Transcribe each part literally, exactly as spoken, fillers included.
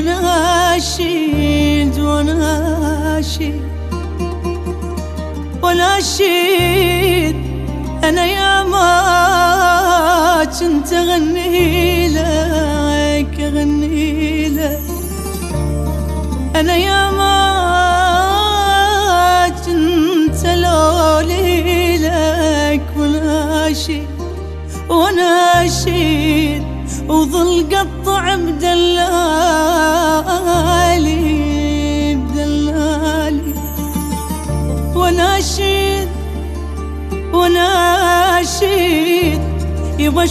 وناشد وناشد وناشد أنا يا ما كنت أغني لك أغني لك أنا يا ما كنت لولي لك وناشد وناشد وظل قطع بدلالي بدلالي وناشد وناشد يبا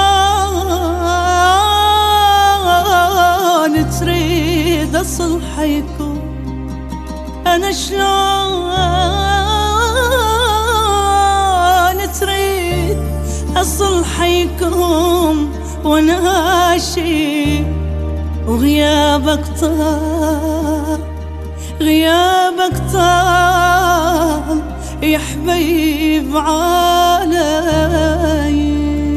شلون تريد الصلح يكون أنا شلون تريد الصلح يكون وناشد وغيابك طال غيابك طال يا حبيب علي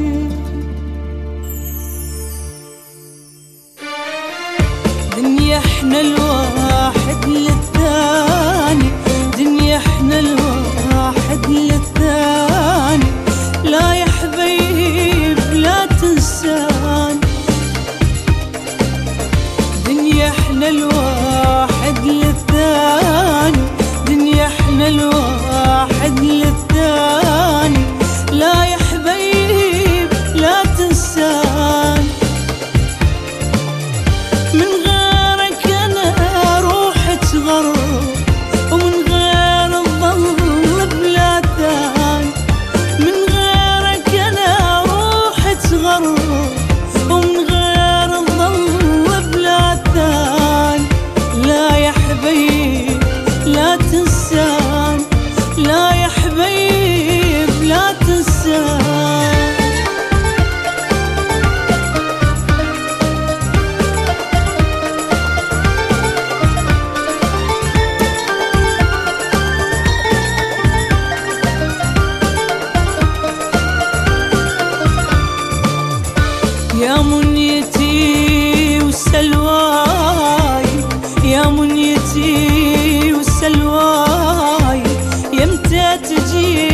دنيا احنا الواحد للثاني دنيا احنا الواحد للثاني لا يا حبيب لا تنساني دنيا احنا الواحد للثاني دنيا احنا الواحد للثاني لا يا حبيب لا تنساني من غيرك انا روحي تغرب ومن غير الظل بلا ثاني من غيرك انا روحي تغرب ومن غير الظل بلا ثاني لا يا حبيب لا تنساني لا يا حبيب لا تنساني يا منيتي وسلواي يا منيتي وسلواي يمتى تجي